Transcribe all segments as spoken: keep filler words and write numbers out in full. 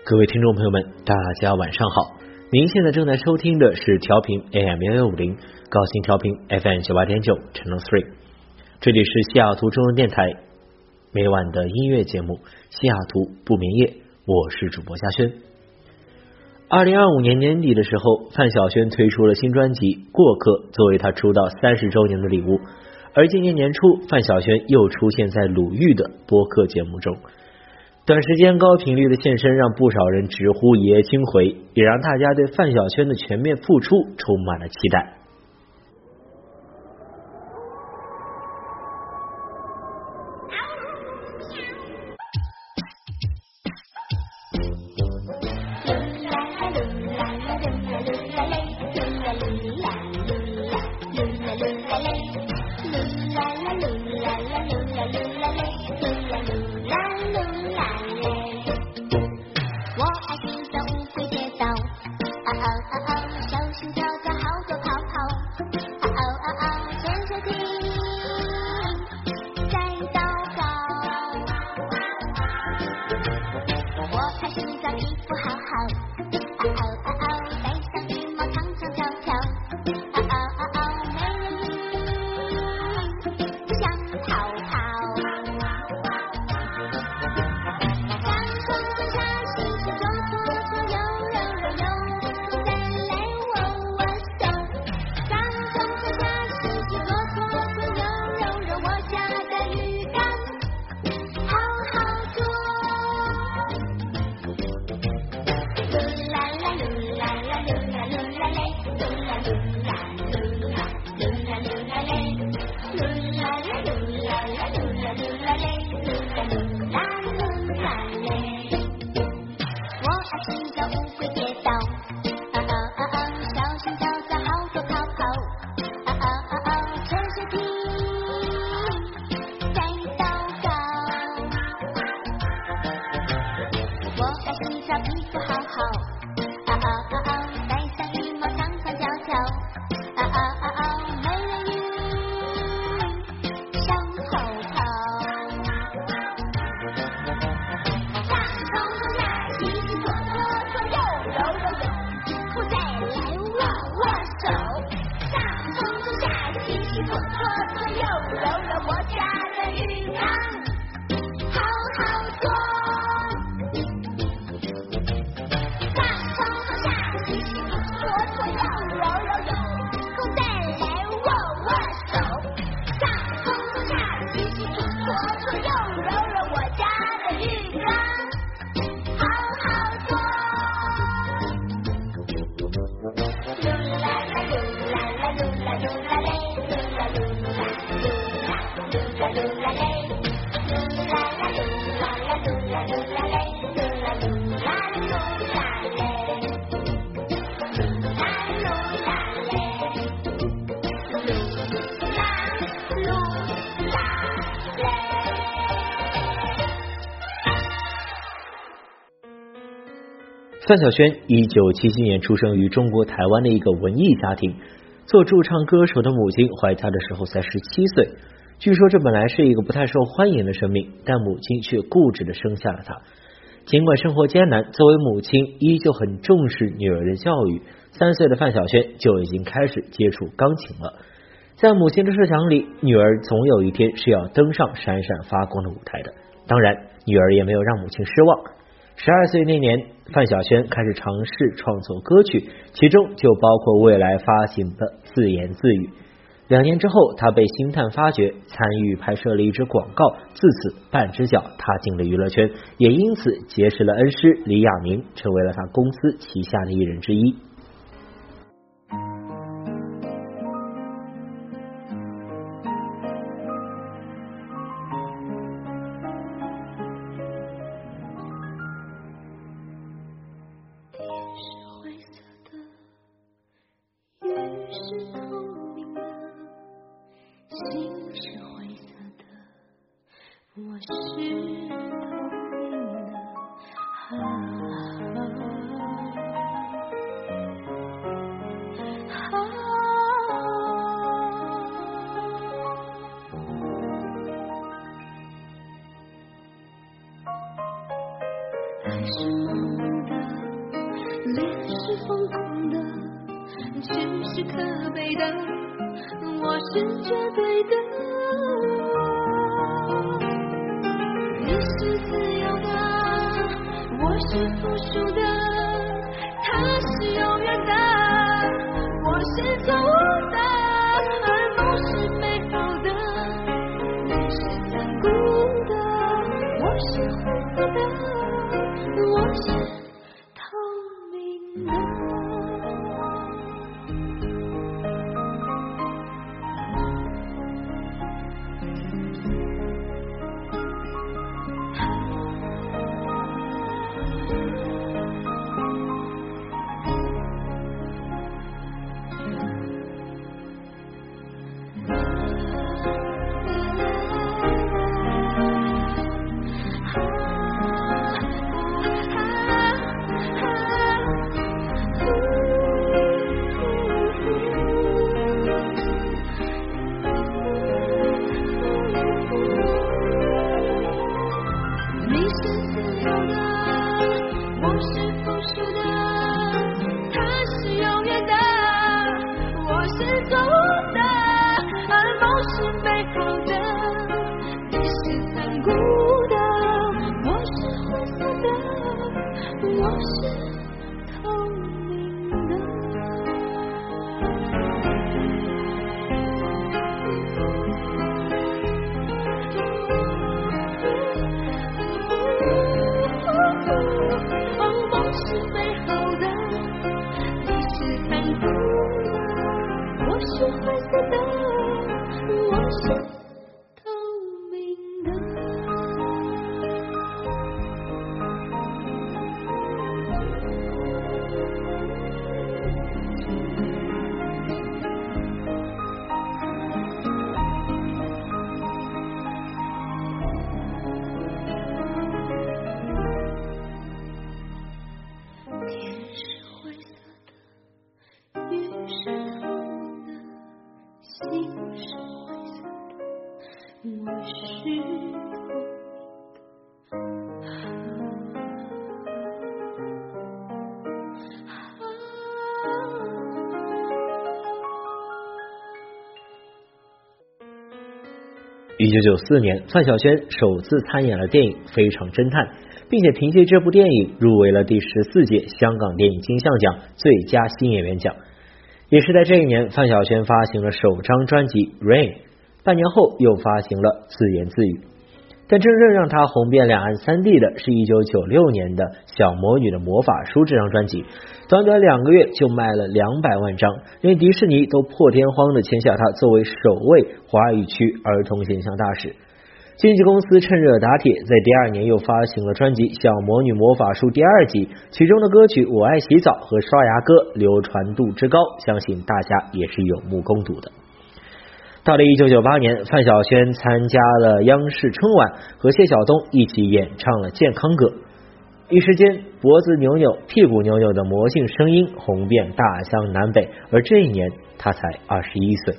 各位听众朋友们，大家晚上好。您现在正在收听的是调频 A M 幺幺五零，高新调频 F M 九八点九 Channel three， 这里是西雅图中文电台每晚的音乐节目《西雅图不眠夜》，我是主播嘉轩。二零二五年年底的时候，范晓萱推出了新专辑《过客》，作为她出道三十周年的礼物。而今年年初，范晓萱又出现在鲁豫的播客节目中。短时间高频率的现身让不少人直呼一夜惊回，也让大家对范晓萱的全面复出充满了期待。范晓萱一九七七年出生于中国台湾的一个文艺家庭，做驻唱歌手的母亲怀她的时候才十七岁。据说这本来是一个不太受欢迎的生命，但母亲却固执地生下了她。尽管生活艰难，作为母亲依旧很重视女儿的教育。三岁的范晓萱就已经开始接触钢琴了。在母亲的设想里，女儿总有一天是要登上闪闪发光的舞台的。当然，女儿也没有让母亲失望。十二岁那年，范晓萱开始尝试创作歌曲，其中就包括未来发行的《自言自语》。两年之后，她被星探发掘，参与拍摄了一支广告，自此半只脚踏进了娱乐圈，也因此结识了恩师李亚明，成为了他公司旗下的艺人之一。 我是透明的，啊啊爱是梦。 是疯狂的，只是可悲的，我是绝对的。你是自由的，我是附属的，他是永远的，我是错误的，而梦是美好的，你是残酷的，我是灰色的，我是透明的。 一九九四年，范晓萱首次参演了电影《非常侦探》，并且凭借这部电影入围了第十四届香港电影金像奖最佳新演员奖。也是在这一年，范晓萱发行了首张专辑《Rain》，半年后又发行了《自言自语》。但真正让她红遍两岸三地的是一九九六年的《小魔女的魔法书》这张专辑，短短两个月就卖了两百万张，连迪士尼都破天荒的签下她作为首位华语区儿童形象大使。经纪公司趁热打铁，在第二年又发行了专辑《小魔女魔法书》第二集，其中的歌曲《我爱洗澡》和《刷牙歌》流传度之高，相信大家也是有目共睹的。到了一九九八年，范晓萱参加了央视春晚，和谢晓东一起演唱了《健康歌》，一时间脖子扭扭屁股扭扭的魔性声音红遍大江南北，而这一年他才二十一岁。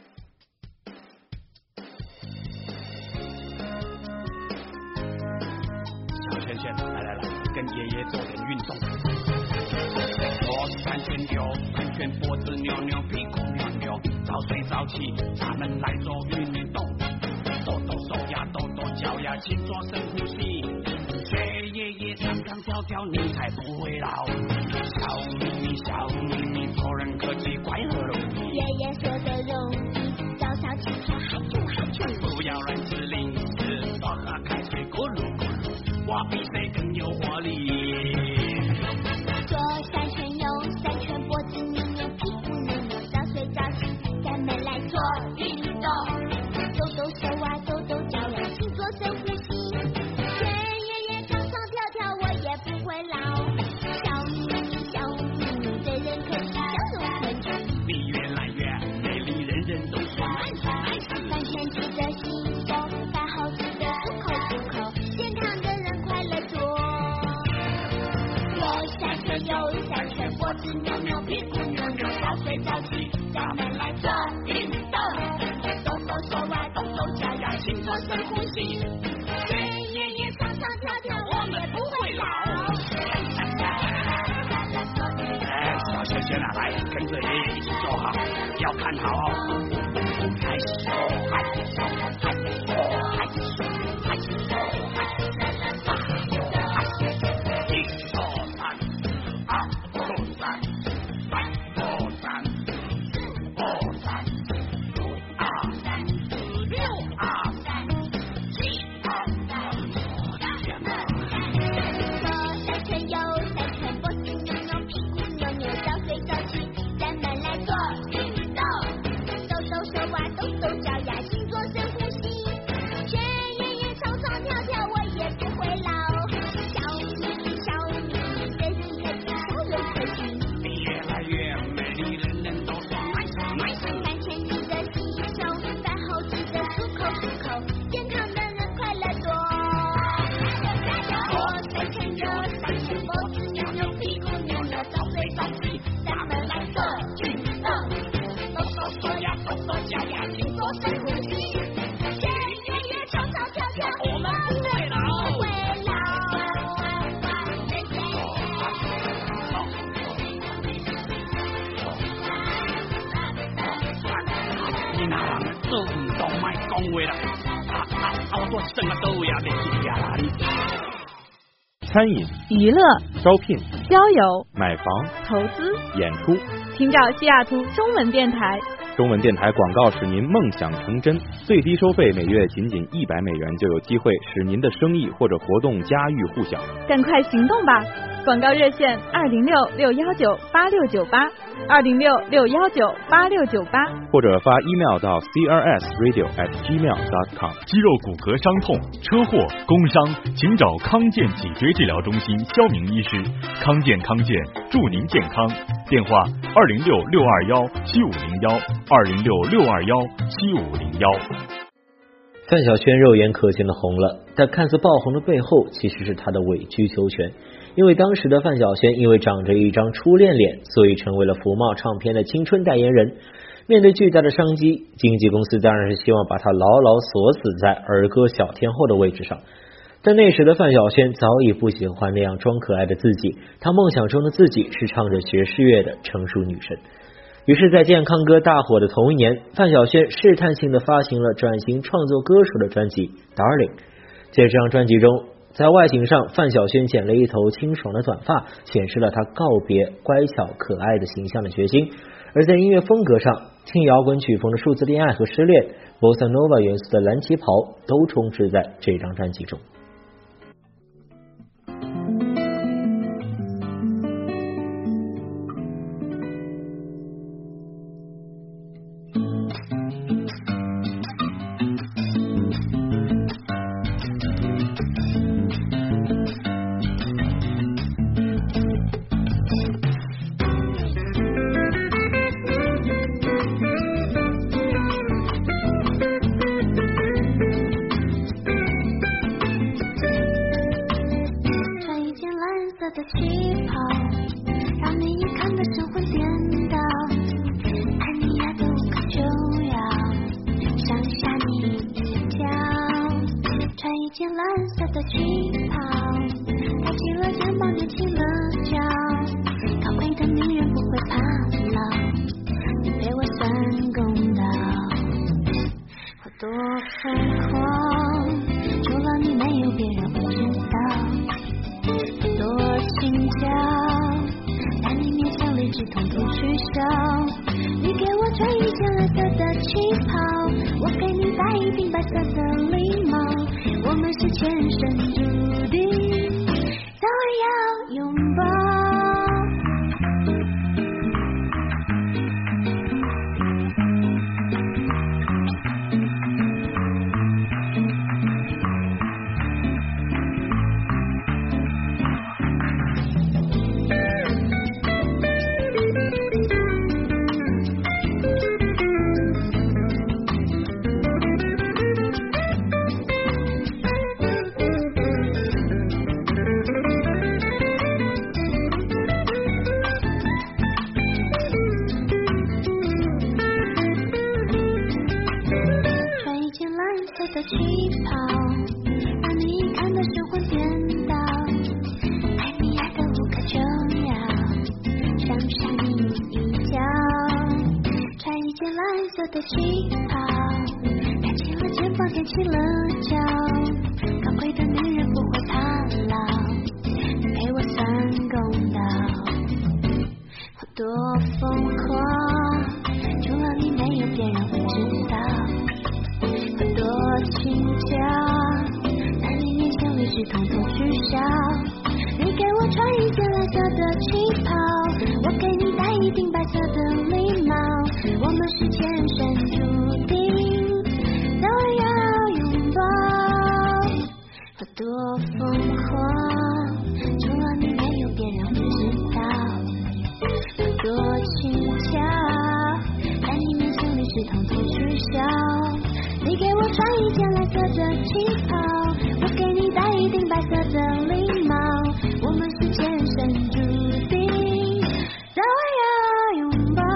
小萱萱，来来来，跟爷爷做点运动。左三圈右三圈，脖子扭扭屁股扭扭，早睡早起，咱们来做运动，抖抖手呀，抖抖脚呀，勤做深呼吸，学爷爷唱唱跳跳，你才不会老。小秘密小秘密，做人可记怪和容易。 爷爷说的容易，早上起床还啾还啾。 不要乱吃零食，多喝开水咕噜咕噜，我比谁更有活力。 左三圈右三圈，脖子扭扭屁股扭扭，早睡早起，咱们来做运动，抖抖手啊，抖抖脚呀，勤做深呼吸，学爷爷唱唱跳跳，我也不会老。小秘密小秘密，对人可以笑容可掬， 你越来越美丽，人人都说爱死爱死。 饭前记得洗手，饭后记得漱口漱口，健康的人快乐多。左三圈右三圈，脖子扭扭屁股扭扭，早睡早起，咱们来做运动，抖抖手啊，抖抖脚呀，勤做深呼吸，学爷爷唱唱跳跳，我们不会老。 轩啊，来跟着爷爷一起说哈，要看好哦。开始说，开始说，开始说，开始说，开始说，开始说，一二三，二二三，三二三，二三，五二三，六二三，七二三，天哪！ 左三圈，右三圈，脖子扭扭，屁股扭扭，早睡早起，咱们来做运动。抖抖手啊，抖抖脚呀，请做深呼吸。学爷爷唱唱跳跳，我也不会老。小米小米，人人可亲，小又可亲。 你越来越美丽，人人都说 nice nice。 饭前记得洗手，饭后记得漱口漱口，健康的人快乐多。左三圈，右三圈，脖子扭扭，屁股扭扭，早睡早起，咱们来做运动。抖抖手呀，抖抖脚呀，请做深呼吸。学爷爷唱唱跳跳，我们不会老，不会老。人人你那人做运动卖讲话啦，啊啊啊！我做一整个倒呀，袂记呀啦你。 餐饮、 娱乐、 招聘、 交友、 买房、 投资， 演出， 请找西雅图中文电台。 中文电台广告使您梦想成真，最低收费每月仅仅一百美元，就有机会使您的生意或者活动家喻户晓。 赶快行动吧！广告热线二零六六幺九八六九八，二零六六幺九八六九八， 或者发 email 到 c r s radio at gmail dot com。 肌肉骨骼伤痛、车祸、工伤，请找康健脊椎治疗中心肖明医师。康健康健，祝您健康。电话二零六六二幺七五零幺，二零六六二幺七五零幺。 范晓萱肉眼可见的红了，但看似爆红的背后，其实是她的委曲求全。因为当时的范晓萱因为长着一张初恋脸，所以成为了福茂唱片的青春代言人。面对巨大的商机，经纪公司当然是希望把她牢牢锁死在儿歌小天后的位置上。但那时的范晓萱早已不喜欢那样装可爱的自己，她梦想中的自己是唱着爵士乐的成熟女神。于是在健康歌大火的同一年，范晓萱试探性的发行了转型创作歌手的专辑 Darling。 在这张专辑中，在外形上，范晓萱剪了一头清爽的短发，显示了她告别乖巧可爱的形象的决心。而在音乐风格上，轻摇滚曲风的数字恋爱和失恋， Bossa Nova 元素的蓝旗袍都充斥在这张专辑中。 的旗袍，让你一看的神魂颠倒，爱你呀都可就要想吓你一跳。穿一件蓝色的旗袍，抬起了肩膀，踮起了脚，高贵的女人不会怕老，你对我算公道。我多疯狂，除了你没有别人会知道。多轻巧，在你面前理智统统取消。你给我穿一件蓝色的旗袍，我给你戴一顶白色的礼帽，我们是前生注定，早晚要拥抱。的旗袍，让你一看的神魂颠倒，爱你爱的无可救药，想杀你一的气泡，抬起了肩膀，踮起了脚，高贵的女人不会怕老，你陪我算公道。我多疯狂，除了你没有别人会知道。我多轻巧，在你面前理智统统取消。你给我穿一件蓝色的旗袍，我给你戴一顶白色的礼帽，我们是前生注定早晚要拥抱。我多疯狂，除了你没有别人会知道。我多轻巧，在你面前理智统统取消。你给我穿一件蓝色的旗袍，我给你戴一顶白色的礼帽，我们是前生注定早晚要拥抱。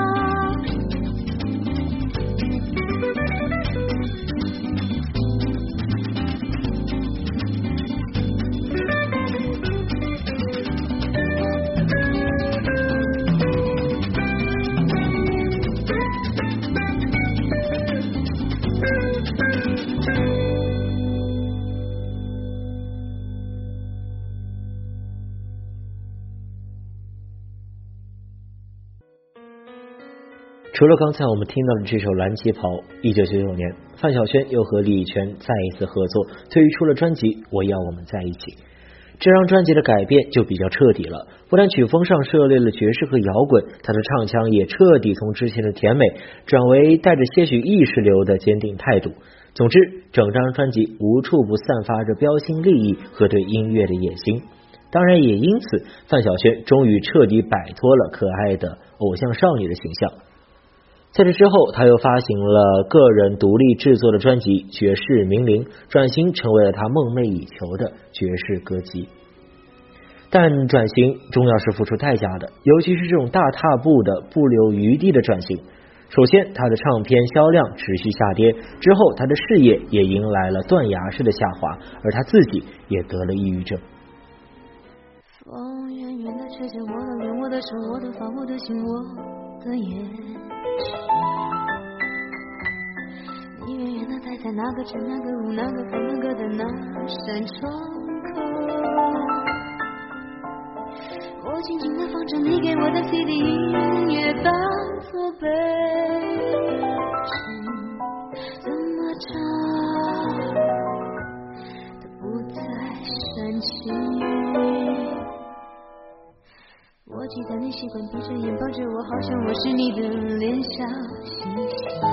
除了刚才我们听到的这首《蓝旗袍》，一九九九年，范晓萱又和李泉再一次合作，推出了专辑《我要我们在一起》。这张专辑的改变就比较彻底了，不但曲风上涉猎了爵士和摇滚，他的唱腔也彻底从之前的甜美转为带着些许意识流的坚定态度。总之，整张专辑无处不散发着标新立异和对音乐的野心。当然也因此，范晓萱终于彻底摆脱了可爱的偶像少女的形象。在这之后，他又发行了个人独立制作的专辑《爵士名伶》，转型成为了他梦寐以求的爵士歌姬。但转型终要是付出代价的，尤其是这种大踏步的不留余地的转型。首先，他的唱片销量持续下跌，之后他的事业也迎来了断崖式的下滑，而他自己也得了抑郁症。 风远远的吹着我的脸，我的手，我的发，我的心，我的眼睛。你远远的待在那个城，那个路，那个房，那个的那扇窗口。我静静的放着你给我的 C D， 音乐当作背景，怎么唱都不再煽情。我记得你习惯闭着眼抱着我，好像我是你的脸小星星。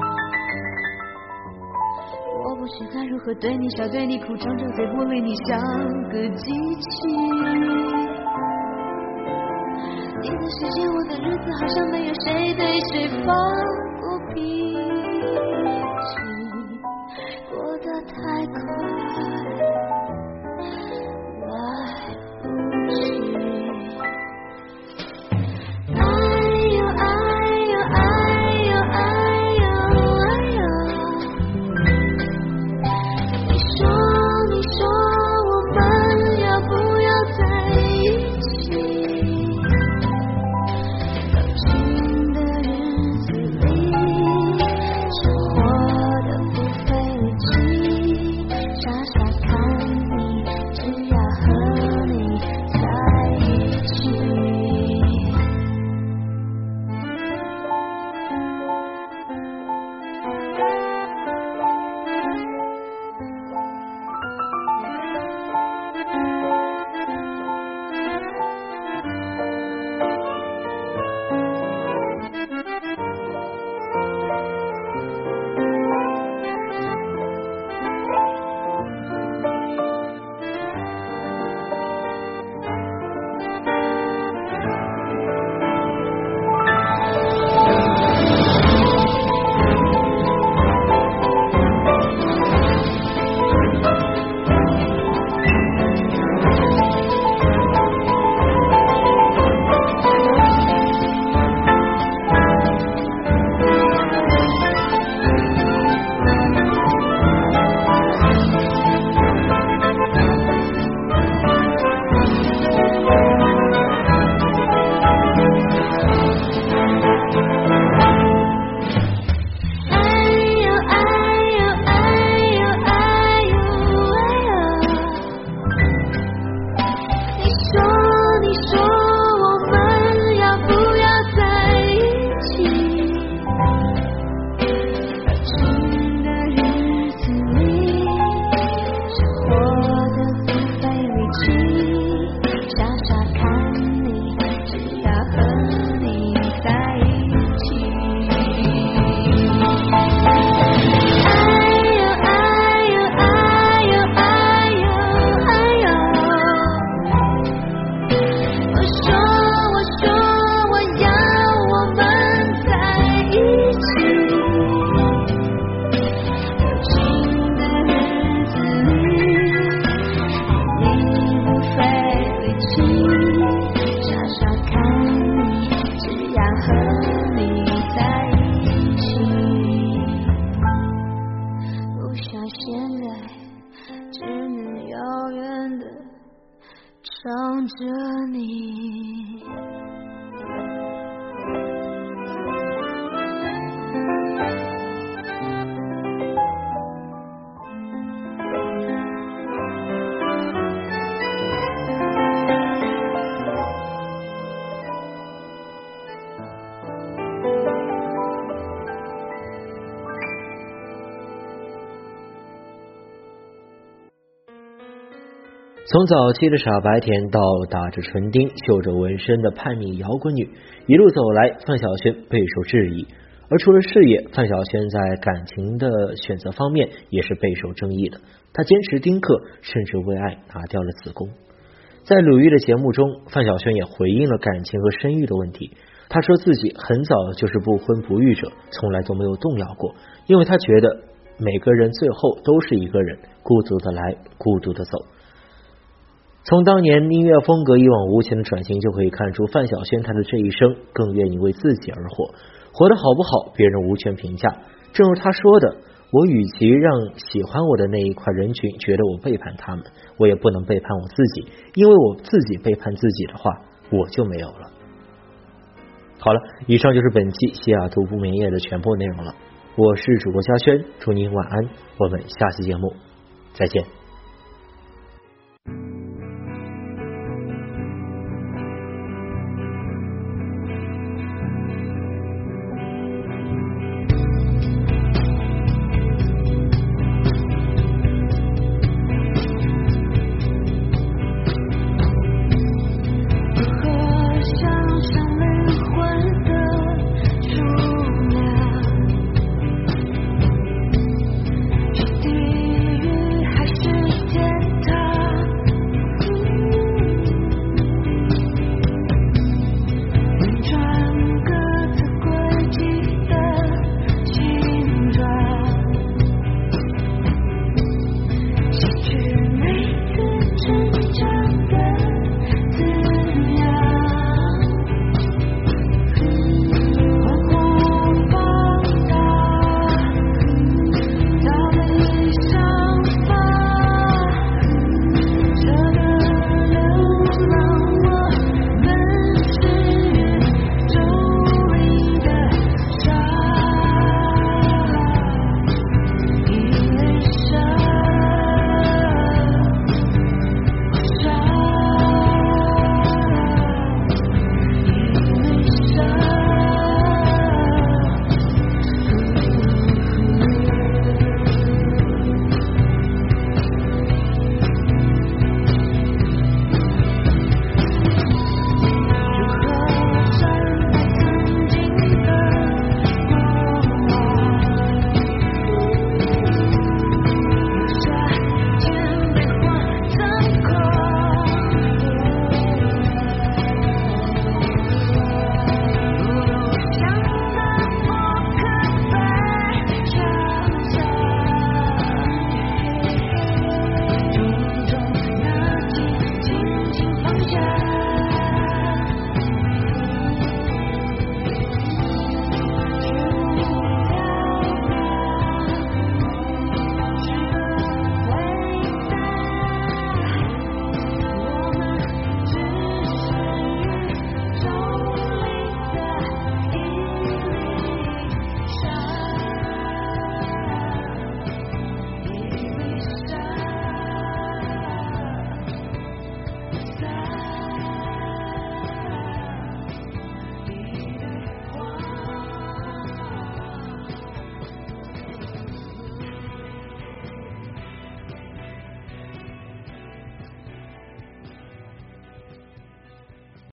我不知该如何对你笑，对你哭，装着对不理你像个机器。你的世界，我的日子，好像没有谁对谁发过脾气，过得太快，来不及。的日子里想着你。 从早期的傻白甜到打着唇钉、绣着纹身的叛逆摇滚女，一路走来，范晓萱备受质疑。而除了事业，范晓萱在感情的选择方面也是备受争议的。她坚持丁克，甚至为爱拿掉了子宫。在鲁豫的节目中，范晓萱也回应了感情和生育的问题。她说自己很早就是不婚不育者，从来都没有动摇过，因为她觉得每个人最后都是一个人，孤独的来，孤独的走。从当年音乐风格一往无前的转型就可以看出，范晓萱她的这一生更愿意为自己而活，活得好不好别人无权评价。正如她说的，我与其让喜欢我的那一块人群觉得我背叛他们，我也不能背叛我自己，因为我自己背叛自己的话，我就没有了。好了，以上就是本期西雅图不眠夜的全部内容了。我是主播嘉轩，祝您晚安，我们下期节目再见。